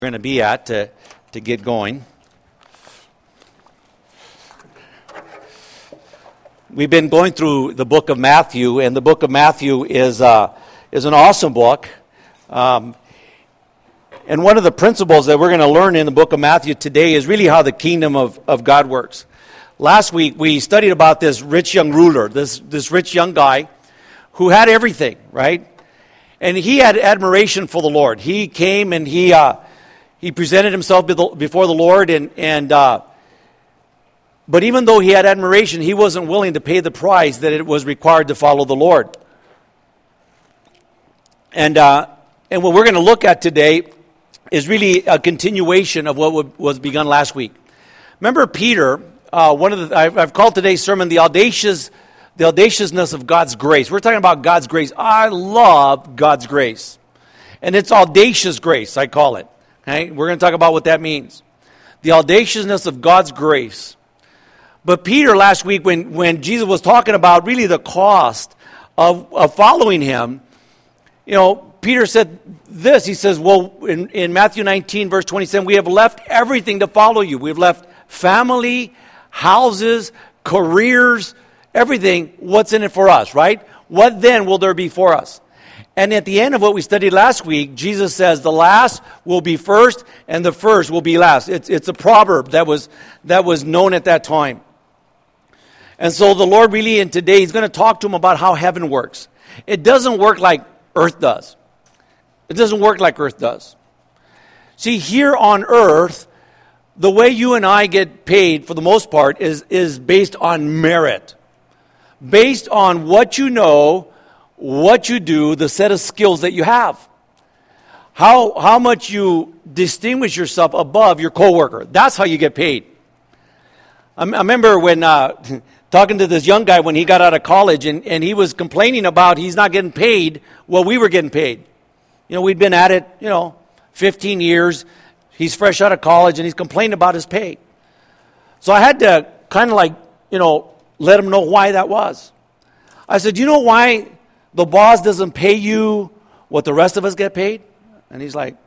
We're going to be at to get going. We've been going through the book of Matthew, and the book of Matthew is an awesome book. And one of the principles that we're going to learn in the book of Matthew today is really how the kingdom of God works. Last week we studied about this rich young ruler, this rich young guy who had everything, right? And he had admiration for the Lord. He came and he presented himself before the Lord, but even though he had admiration, he wasn't willing to pay the price that it was required to follow the Lord. And what we're going to look at today is really a continuation of what was begun last week. Remember Peter? I've called today's sermon the audaciousness of God's grace. We're talking about God's grace. I love God's grace, and it's audacious grace, I call it. Okay? We're going to talk about what that means. The audaciousness of God's grace. But Peter last week, when Jesus was talking about really the cost of following him, Peter said this. He says, well, in Matthew 19, verse 27, we have left everything to follow you. We've left family, houses, careers, everything. What's in it for us, right? What then will there be for us? And at the end of what we studied last week, Jesus says the last will be first and the first will be last. It's a proverb that was known at that time. And so the Lord really, in today, He's going to talk to him about how heaven works. It doesn't work like earth does. It doesn't work like earth does. See, here on earth, the way you and I get paid, for the most part, is based on merit. Based on what you know, what you do, the set of skills that you have. How much you distinguish yourself above your coworker. That's how you get paid. I remember when talking to this young guy when he got out of college, and he was complaining about he's not getting paid what we were getting paid. We'd been at it, 15 years. He's fresh out of college, and he's complaining about his pay. So I had to kind of let him know why that was. I said, you know why the boss doesn't pay you what the rest of us get paid? And he's like,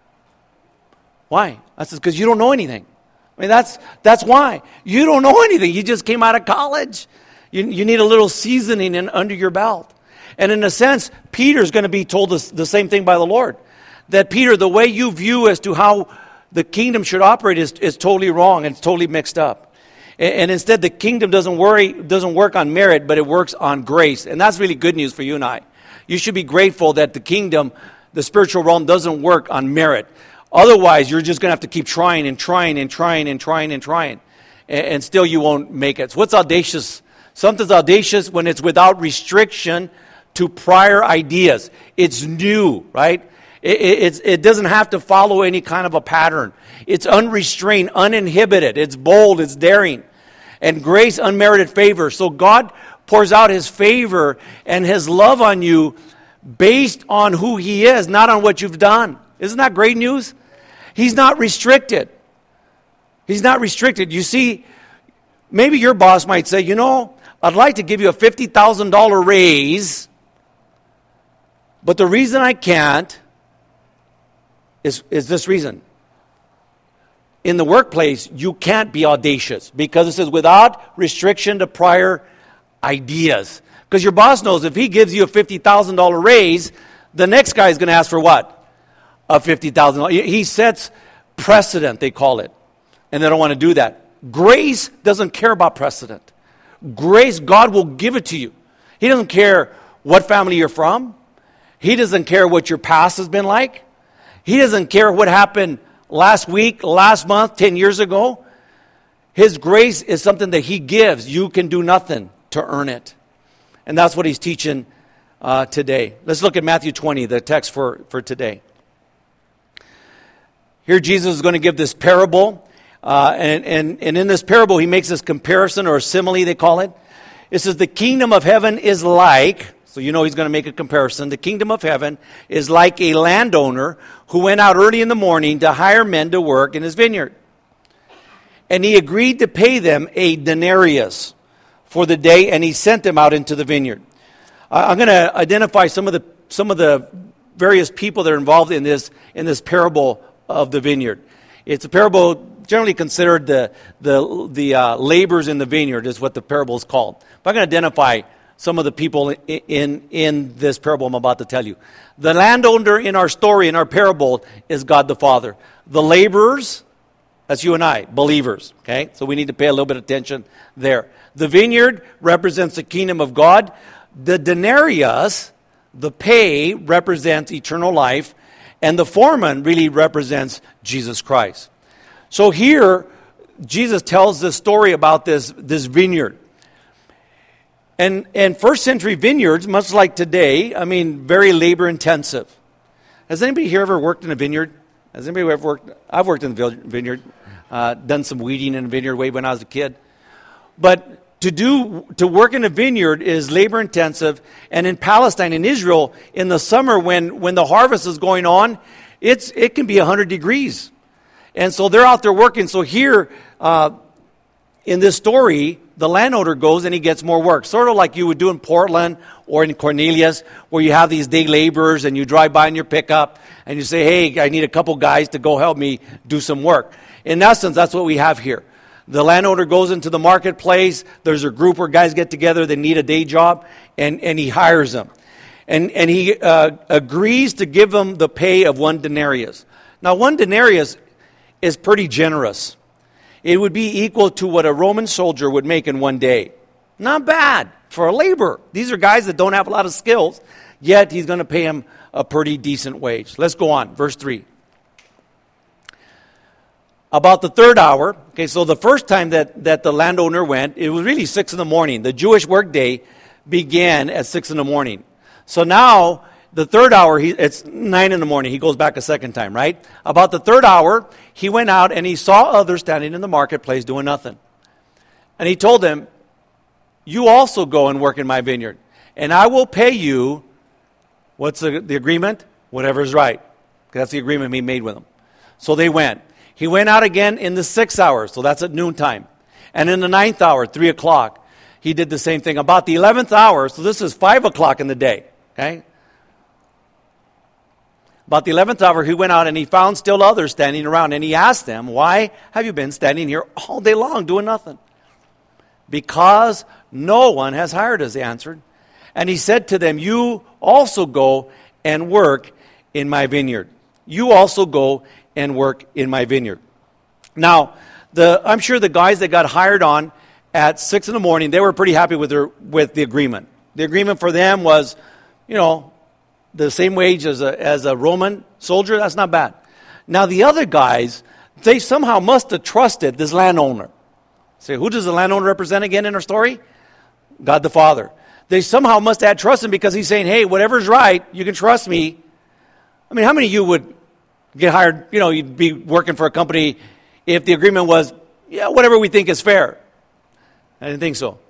why? I said, because you don't know anything. I mean, that's why. You don't know anything. You just came out of college. You need a little seasoning under your belt. And in a sense, Peter's going to be told the same thing by the Lord. That Peter, the way you view as to how the kingdom should operate is totally wrong and it's totally mixed up. And instead, the kingdom doesn't work on merit, but it works on grace. And that's really good news for you and I. You should be grateful that the kingdom, the spiritual realm, doesn't work on merit. Otherwise, you're just going to have to keep trying and trying and trying and trying and trying. And still you won't make it. So what's audacious? Something's audacious when it's without restriction to prior ideas. It's new, right? It doesn't have to follow any kind of a pattern. It's unrestrained, uninhibited. It's bold, it's daring. And grace, unmerited favor. So God pours out His favor and His love on you based on who He is, not on what you've done. Isn't that great news? He's not restricted. He's not restricted. You see, maybe your boss might say, I'd like to give you a $50,000 raise, but the reason I can't is this reason. In the workplace, you can't be audacious because it says without restriction to prior ideas. Because your boss knows if he gives you a $50,000 raise, the next guy is going to ask for what? A $50,000. He sets precedent, they call it. And they don't want to do that. Grace doesn't care about precedent. Grace, God will give it to you. He doesn't care what family you're from. He doesn't care what your past has been like. He doesn't care what happened last week, last month, 10 years ago. His grace is something that He gives. You can do nothing to earn it. And that's what He's teaching today. Let's look at Matthew 20, the text for today. Here Jesus is going to give this parable. And in this parable, He makes this comparison or simile, they call it. It says, the kingdom of heaven is like... So He's going to make a comparison. The kingdom of heaven is like a landowner who went out early in the morning to hire men to work in his vineyard. And he agreed to pay them a denarius for the day, and he sent them out into the vineyard. I'm going to identify some of the various people that are involved in this parable of the vineyard. It's a parable generally considered the laborers in the vineyard is what the parable is called. But I'm going to identify some of the people in this parable I'm about to tell you. The landowner in our story, in our parable, is God the Father. The laborers, that's you and I, believers. Okay, so we need to pay a little bit of attention there. The vineyard represents the kingdom of God. The denarius, the pay, represents eternal life. And the foreman really represents Jesus Christ. So here, Jesus tells this story about this vineyard. And first century vineyards, much like today, very labor intensive. Has anybody here ever worked in a vineyard? Has anybody ever worked? I've worked in the vineyard, done some weeding in a vineyard way when I was a kid. But to work in a vineyard is labor intensive. And in Palestine, in Israel, in the summer when the harvest is going on, it can be 100 degrees. And so they're out there working. So here, in this story, the landowner goes and he gets more work. Sort of like you would do in Portland or in Cornelius, where you have these day laborers and you drive by in your pickup and you say, hey, I need a couple guys to go help me do some work. In essence, that's what we have here. The landowner goes into the marketplace. There's a group where guys get together. They need a day job, and he hires them. And he agrees to give them the pay of 1 denarius. Now, 1 denarius is pretty generous. It would be equal to what a Roman soldier would make in 1 day. Not bad for a laborer. These are guys that don't have a lot of skills, yet he's going to pay him a pretty decent wage. Let's go on. Verse 3. About the 3rd hour, okay, so the first time that the landowner went, it was really 6 in the morning. The Jewish workday began at 6 in the morning. So now, the 3rd hour, it's 9 in the morning. He goes back a second time, right? About the 3rd hour, he went out and he saw others standing in the marketplace doing nothing. And he told them, you also go and work in my vineyard, and I will pay you, what's the agreement? Whatever is right. That's the agreement he made with them. So they went. He went out again in the 6th hour, so that's at noontime. And in the 9th hour, 3 o'clock, he did the same thing. About the 11th hour, so this is 5 o'clock in the day, okay? About the 11th hour, he went out and he found still others standing around. And he asked them, why have you been standing here all day long doing nothing? Because no one has hired us, they answered. And he said to them, you also go and work in my vineyard. You also go and work in my vineyard. Now, I'm sure the guys that got hired on at 6 in the morning, they were pretty happy with the agreement. The agreement for them was, the same wage as a Roman soldier. That's not bad. Now, the other guys, they somehow must have trusted this landowner. Say, who does the landowner represent again in our story? God the Father. They somehow must have had trust him because he's saying, hey, whatever's right, you can trust me. How many of you would get hired, you'd be working for a company if the agreement was, yeah, whatever we think is fair? I didn't think so.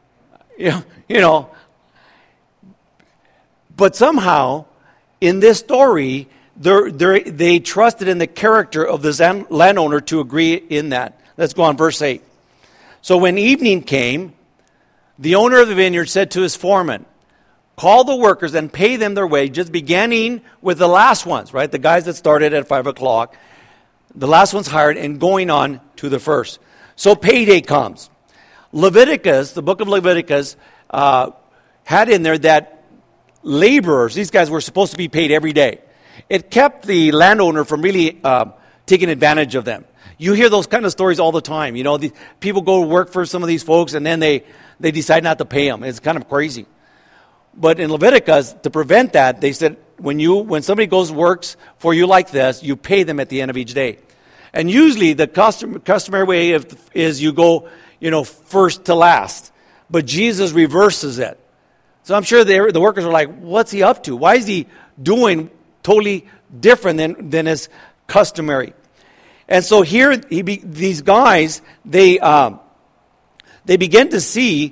But somehow, in this story, they trusted in the character of this landowner to agree in that. Let's go on, verse 8. So when evening came, the owner of the vineyard said to his foreman, call the workers and pay them their wages, beginning with the last ones, right? The guys that started at 5 o'clock. The last ones hired and going on to the first. So payday comes. Leviticus, the book of Leviticus, had in there that laborers, these guys were supposed to be paid every day. It kept the landowner from really taking advantage of them. You hear those kind of stories all the time. The people go to work for some of these folks and then they decide not to pay them. It's kind of crazy. But in Leviticus, to prevent that, they said, when somebody goes works for you like this, you pay them at the end of each day. And usually the customary way is you go, first to last. But Jesus reverses it. So I'm sure the workers are like, what's he up to? Why is he doing totally different than his customary? And so here, these guys, they begin to see,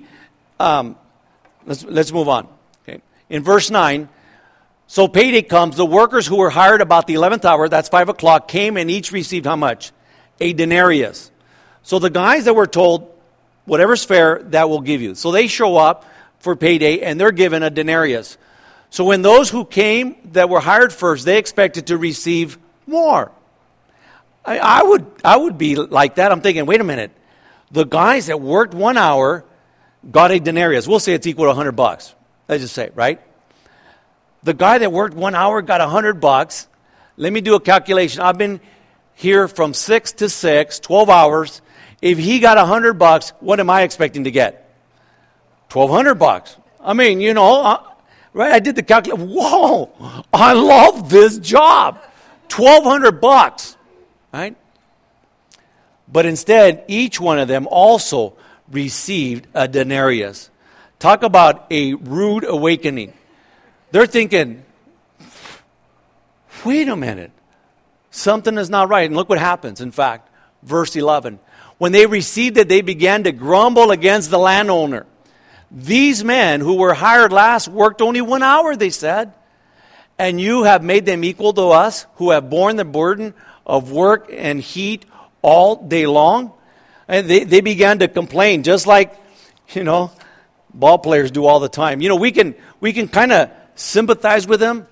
let's move on. Okay. In verse 9, so payday comes, the workers who were hired about the 11th hour, that's 5 o'clock, came and each received how much? A denarius. So the guys that were told, whatever's fair, that we'll give you. So they show up for payday and they're given a denarius. So when those who came that were hired first, they expected to receive more. I would be like that. I'm thinking, wait a minute. The guys that worked 1 hour got a denarius. We'll say it's equal to $100. Let's just say, right? The guy that worked 1 hour got $100. Let me do a calculation. I've been here from 6 to 6, 12 hours. If he got $100, what am I expecting to get? $1,200. I mean, right? I did the calculation. Whoa, I love this job. $1,200, right? But instead, each one of them also received a denarius. Talk about a rude awakening. They're thinking, wait a minute, something is not right. And look what happens, in fact, verse 11. When they received it, they began to grumble against the landowner. These men who were hired last worked only 1 hour, they said. And you have made them equal to us, who have borne the burden of work and heat all day long. And they began to complain, just like, ball players do all the time. We can kind of sympathize with them.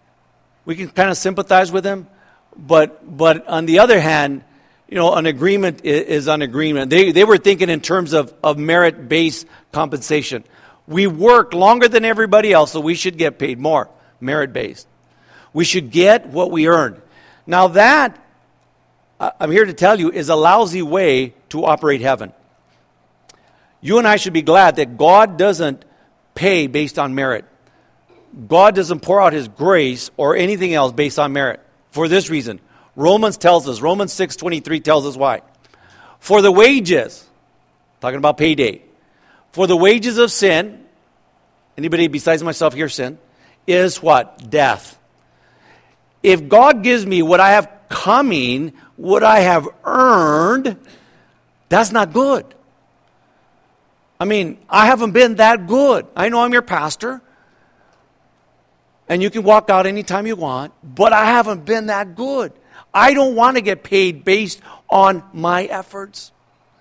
But on the other hand, an agreement is an agreement. They were thinking in terms of merit-based compensation. We work longer than everybody else, so we should get paid more, merit-based. We should get what we earn. Now that, I'm here to tell you, is a lousy way to operate heaven. You and I should be glad that God doesn't pay based on merit. God doesn't pour out His grace or anything else based on merit. For this reason, Romans 6:23 tells us why. For the wages, talking about payday, for the wages of sin, anybody besides myself here sin, is what? Death. If God gives me what I have coming, what I have earned, that's not good. I mean, I haven't been that good. I know I'm your pastor, and you can walk out anytime you want, but I haven't been that good. I don't want to get paid based on my efforts.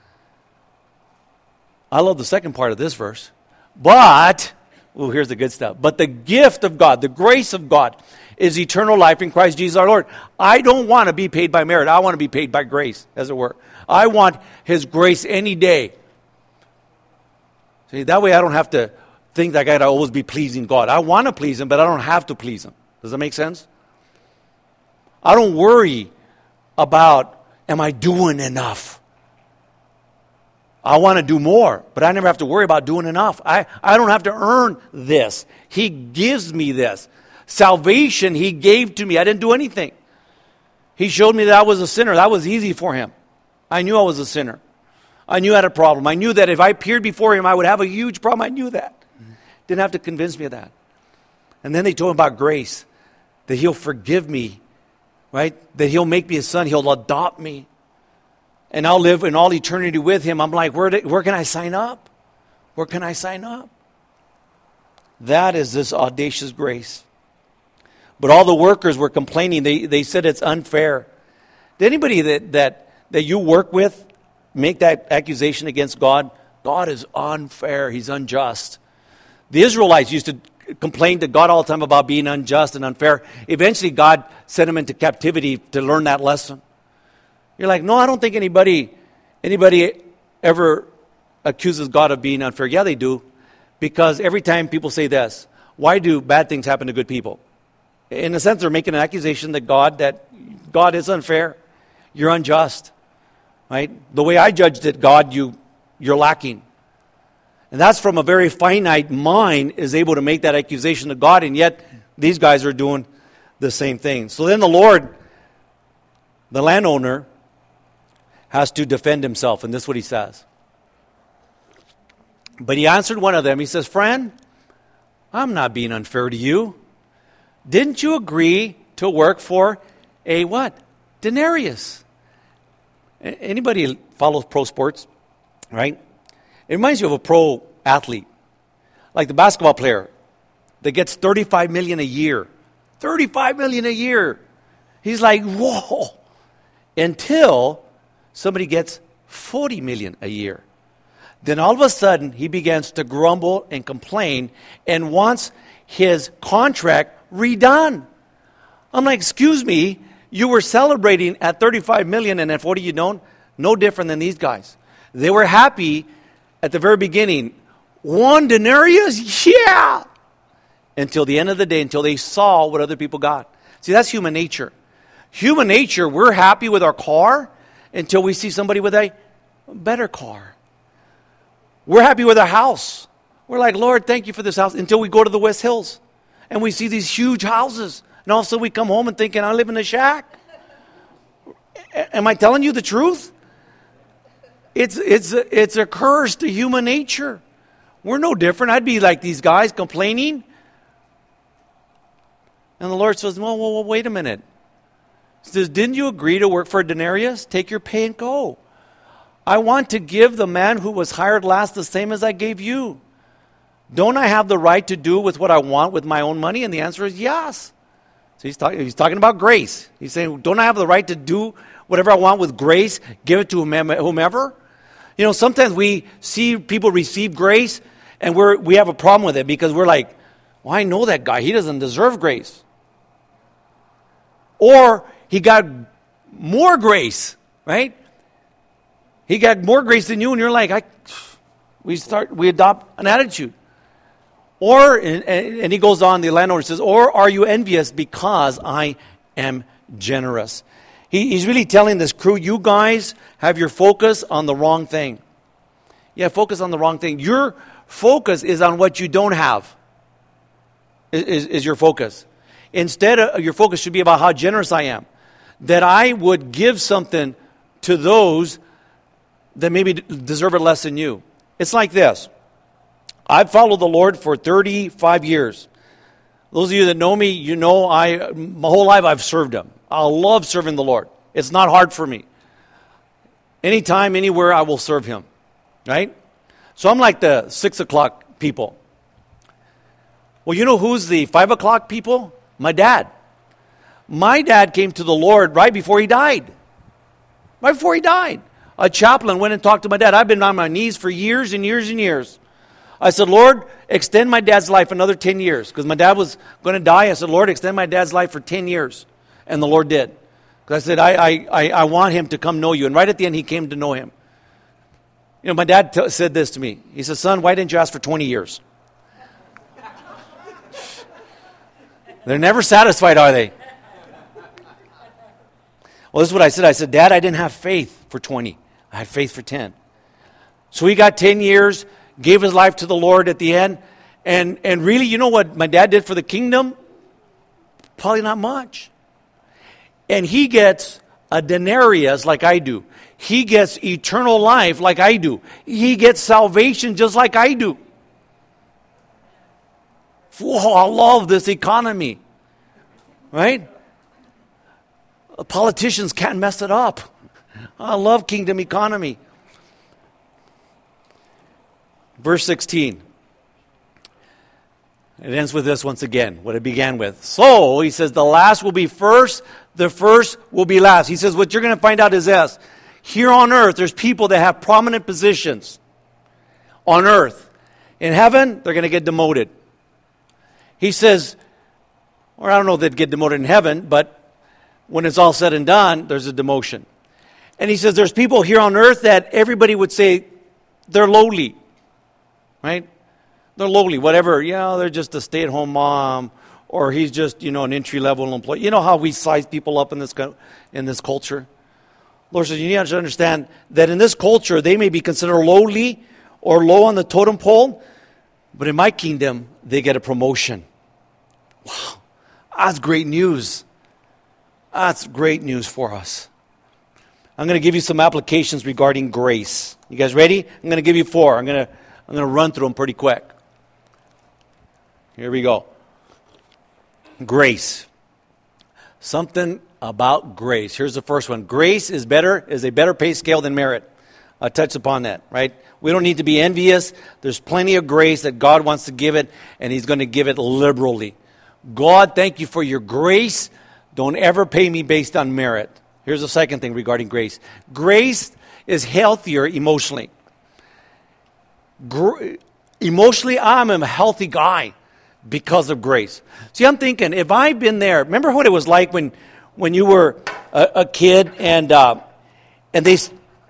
I love the second part of this verse. But, here's the good stuff. But the gift of God, the grace of God, is eternal life in Christ Jesus our Lord. I don't want to be paid by merit. I want to be paid by grace, as it were. I want His grace any day. See, that way I don't have to think that I got to always be pleasing God. I want to please Him, but I don't have to please Him. Does that make sense? I don't worry about, am I doing enough? I want to do more, but I never have to worry about doing enough. I don't have to earn this. He gives me this. Salvation He gave to me. I didn't do anything. He showed me that I was a sinner. That was easy for Him. I knew I was a sinner. I knew I had a problem. I knew that if I appeared before Him, I would have a huge problem. I knew that. Didn't have to convince me of that. And then they told Him about grace, that He'll forgive me, right? That He'll make me His son. He'll adopt me. And I'll live in all eternity with Him. I'm like, where can I sign up? Where can I sign up? That is this audacious grace. But all the workers were complaining. They said it's unfair. Did anybody that you work with make that accusation against God? God is unfair. He's unjust. The Israelites used to complain to God all the time about being unjust and unfair. Eventually, God sent them into captivity to learn that lesson. You're like, no, I don't think anybody ever accuses God of being unfair. Yeah, they do. Because every time people say this, why do bad things happen to good people? In a sense, they're making an accusation that God is unfair. You're unjust. Right? The way I judged it, God, you're lacking. And that's from a very finite mind is able to make that accusation to God, and yet these guys are doing the same thing. So then the Lord, the landowner, has to defend himself, and this is what he says. But he answered one of them. He says, friend, I'm not being unfair to you. Didn't you agree to work for a what? Denarius. Anybody follows pro sports, right? It reminds you of a pro athlete, like the basketball player that gets $35 million a year. $35 million a year. He's like, whoa. Until somebody gets $40 million a year. Then all of a sudden, he begins to grumble and complain and wants his contract redone. I'm like, excuse me, You were celebrating at 35 million, and at 40 you don't. No different than these guys. They were happy at the very beginning. 1 denarius? Yeah! Until the end of the day, until they saw what other people got. See, that's human nature. Human nature, we're happy with our car until we see somebody with a better car. We're happy with our house. We're like, Lord, thank you for this house, until we go to the West Hills and we see these huge houses. And all of a sudden we come home and thinking, I live in a shack. Am I telling you the truth? It's a curse to human nature. We're no different. I'd be like these guys complaining. And the Lord says, well, wait a minute. He says, didn't you agree to work for a denarius? Take your pay and go. I want to give the man who was hired last the same as I gave you. Don't I have the right to do with what I want with my own money? And the answer is yes. So he's talking about grace. He's saying, don't I have the right to do whatever I want with grace? Give it to whomever? You know, sometimes we see people receive grace and we have a problem with it because we're like, well, I know that guy. He doesn't deserve grace. Or he got more grace, right? He got more grace than you, and you're like, we adopt an attitude. Or, and he goes on, the landowner says, or are you envious because I am generous? He's really telling this crew, you guys have your focus on the wrong thing. Yeah, focus on the wrong thing. Your focus is on what you don't have, is your focus. Instead, your focus should be about how generous I am. That I would give something to those that maybe deserve it less than you. It's like this. I've followed the Lord for 35 years. Those of you that know me, you know my whole life I've served Him. I love serving the Lord. It's not hard for me. Anytime, anywhere, I will serve Him. Right? So I'm like the 6 o'clock people. Well, you know who's the 5 o'clock people? My dad. My dad came to the Lord right before he died. Right before he died. A chaplain went and talked to my dad. I've been on my knees for years and years and years. I said, Lord, extend my dad's life another 10 years. Because my dad was going to die. I said, Lord, extend my dad's life for 10 years. And the Lord did. Because I said, I want him to come know you. And right at the end, he came to know him. You know, my dad said this to me. He said, son, why didn't you ask for 20 years? They're never satisfied, are they? Well, this is what I said. I said, Dad, I didn't have faith for 20. I had faith for 10. So he got 10 years, gave his life to the Lord at the end. And really, you know what my dad did for the kingdom? Probably not much. And he gets a denarius like I do. He gets eternal life like I do. He gets salvation just like I do. Whoa, I love this economy. Right? Politicians can't mess it up. I love kingdom economy. Verse 16. It ends with this once again, what it began with. So, he says, the last will be first, the first will be last. He says, what you're going to find out is this. Here on earth, there's people that have prominent positions on earth. In heaven, they're going to get demoted. He says, or I don't know if they'd get demoted in heaven, but when it's all said and done, there's a demotion. And he says there's people here on earth that everybody would say they're lowly. Right? They're lowly, whatever. Yeah, they're just a stay-at-home mom, or he's just, an entry-level employee. You know how we size people up in this culture? Lord says, you need to understand that in this culture, they may be considered lowly or low on the totem pole, but in my kingdom, they get a promotion. Wow, that's great news. That's great news for us. I'm going to give you some applications regarding grace. You guys ready? I'm going to give you 4. I'm going to run through them pretty quick. Here we go. Grace. Something about grace. Here's the first one. Grace is a better pay scale than merit. I'll touch upon that, right? We don't need to be envious. There's plenty of grace that God wants to give it, and He's going to give it liberally. God, thank you for your grace. Don't ever pay me based on merit. Here's the second thing regarding grace. Grace is healthier emotionally. Emotionally, I'm a healthy guy because of grace. See, I'm thinking, if I've been there, remember what it was like when when you were a kid and they,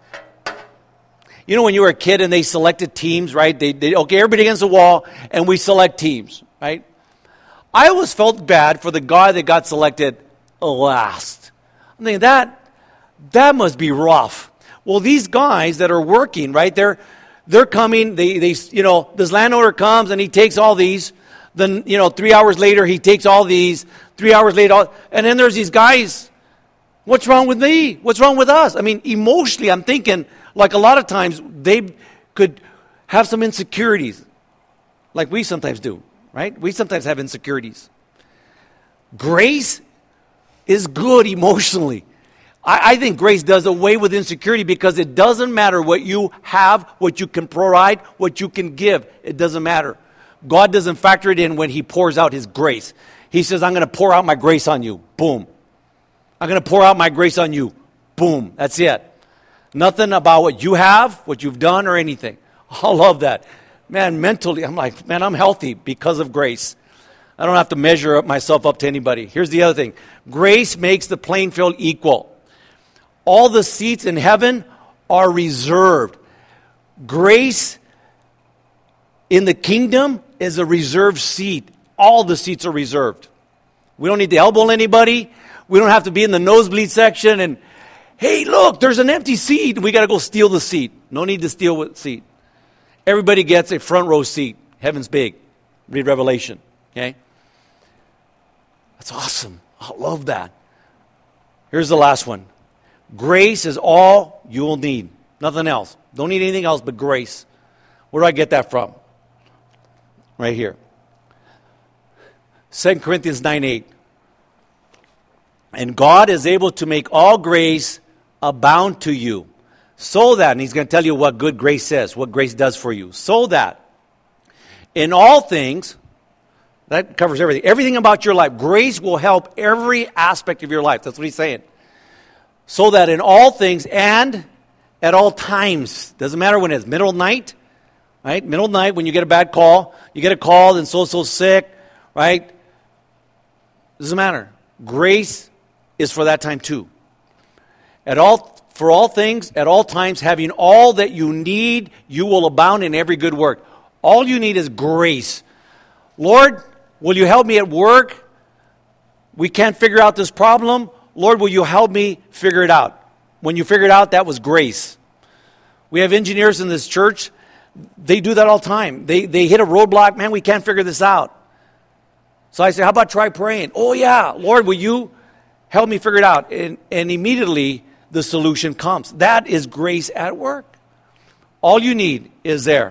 when you were a kid and they selected teams, right? They okay, everybody against the wall, and we select teams, right? I always felt bad for the guy that got selected last. I mean, that must be rough. Well, these guys that are working, right? They're coming. They this landowner comes and he takes all these. Then 3 hours later he takes all these. 3 hours later, and then there's these guys. What's wrong with me? What's wrong with us? I mean, emotionally, I'm thinking like a lot of times they could have some insecurities, like we sometimes do, right? We sometimes have insecurities. Grace is good emotionally. I think grace does away with insecurity because it doesn't matter what you have, what you can provide, what you can give. It doesn't matter. God doesn't factor it in when he pours out his grace. He says, I'm going to pour out my grace on you. Boom. I'm going to pour out my grace on you. Boom. That's it. Nothing about what you have, what you've done, or anything. I love that. Man, mentally, I'm like, man, I'm healthy because of grace. I don't have to measure myself up to anybody. Here's the other thing. Grace makes the playing field equal. All the seats in heaven are reserved. Grace in the kingdom is a reserved seat. All the seats are reserved. We don't need to elbow anybody. We don't have to be in the nosebleed section and, hey, look, there's an empty seat. We got to go steal the seat. No need to steal the seat. Everybody gets a front row seat. Heaven's big. Read Revelation. Okay? That's awesome. I love that. Here's the last one. Grace is all you'll need. Nothing else. Don't need anything else but grace. Where do I get that from? Right here. 2 Corinthians 9:8. And God is able to make all grace abound to you. So that, and he's going to tell you what good grace is, what grace does for you. So that in all things, that covers everything. Everything about your life. Grace will help every aspect of your life. That's what he's saying. So that in all things and at all times, doesn't matter when it's middle of night, right? Middle of night when you get a bad call, you get a call and so sick, right? Doesn't matter. Grace is for that time too. For all things, at all times, having all that you need, you will abound in every good work. All you need is grace. Lord, will you help me at work? We can't figure out this problem. Lord, will you help me figure it out? When you figure it out, that was grace. We have engineers in this church. They do that all the time. They hit a roadblock. Man, we can't figure this out. So I say, how about try praying? Oh, yeah. Lord, will you help me figure it out? And immediately the solution comes. That is grace at work. All you need is there.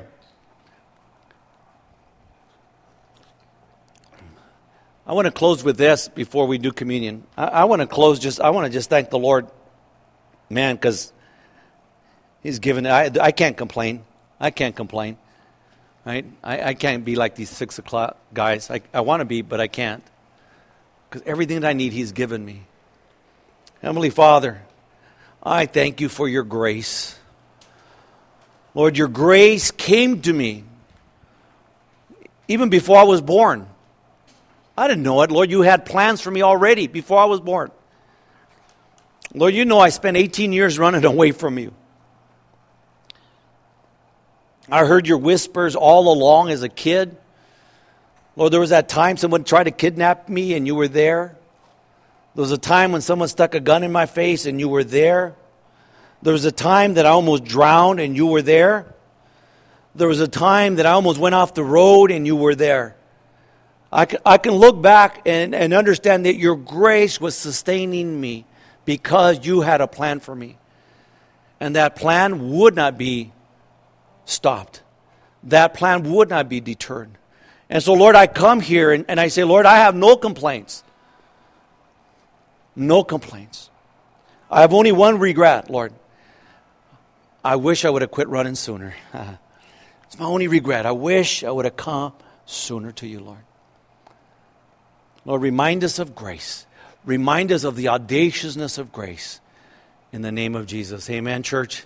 I want to close with this before we do communion. I want to just thank the Lord, man, because he's given, I can't complain. I can't complain, right? I can't be like these 6 o'clock guys. I want to be, but I can't. Because everything that I need, he's given me. Heavenly Father, I thank you for your grace. Lord, your grace came to me even before I was born. I didn't know it. Lord, you had plans for me already before I was born. Lord, you know I spent 18 years running away from you. I heard your whispers all along as a kid. Lord, there was that time someone tried to kidnap me and you were there. There was a time when someone stuck a gun in my face and you were there. There was a time that I almost drowned and you were there. There was a time that I almost went off the road and you were there. I can look back and understand that your grace was sustaining me because you had a plan for me. And that plan would not be stopped. That plan would not be deterred. And so, Lord, I come here and I say, Lord, I have no complaints. No complaints. I have only one regret, Lord. I wish I would have quit running sooner. It's my only regret. I wish I would have come sooner to you, Lord. Lord, remind us of grace. Remind us of the audaciousness of grace. In the name of Jesus. Amen, church.